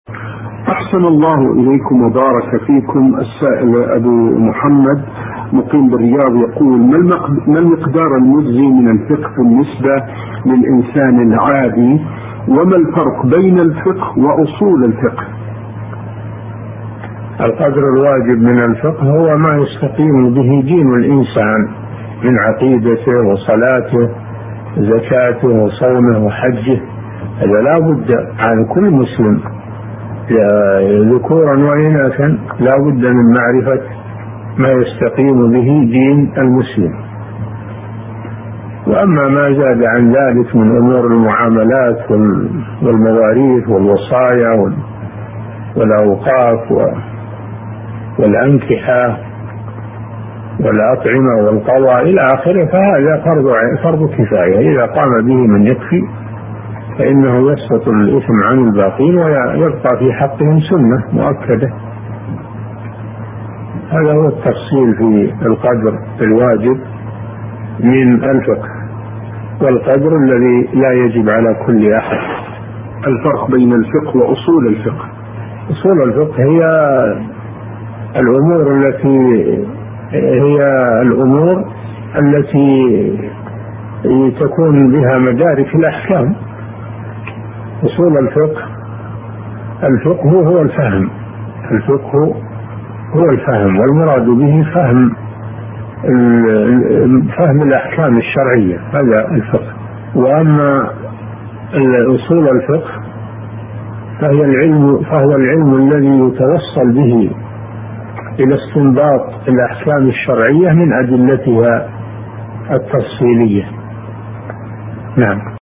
أحسن الله إليكم وبارك فيكم. السائل أبو محمد مقيم بالرياض يقول: ما المقدار المجزي من الفقه بالنسبة للإنسان العادي؟ وما الفرق بين الفقه وأصول الفقه؟ القدر الواجب من الفقه هو ما يستقيم به دين الإنسان من عقيدته وصلاته زكاته وصومه وحجه. هذا لا بد عن كل مسلم ذكورا وإناثا لا بد من معرفة ما يستقيم به دين المسلم. وأما ما زاد عن ذلك من أمور المعاملات والمواريث والوصايا والأوقاف والأنكحة والأطعمة والقضاء إلى آخره فهذا فرض كفاية، إذا قام به من يكفي فإنه يسقط الإثم عن الباقين ويبقى في حقهم سنة مؤكدة. هذا هو التفصيل في القدر الواجب من الفقه، والقدر الذي لا يجب على كل أحد. الفرق بين الفقه وأصول الفقه. أصول الفقه هي الأمور التي تكون بها مدارك الأحكام. أصول الفقه هو الفهم. الفقه هو الفهم، والمراد به فهم الأحكام الشرعية، هذا الفقه. وأما أصول الفقه فهو العلم الذي يتوصل به إلى استنباط الأحكام الشرعية من أدلتها التفصيلية. نعم.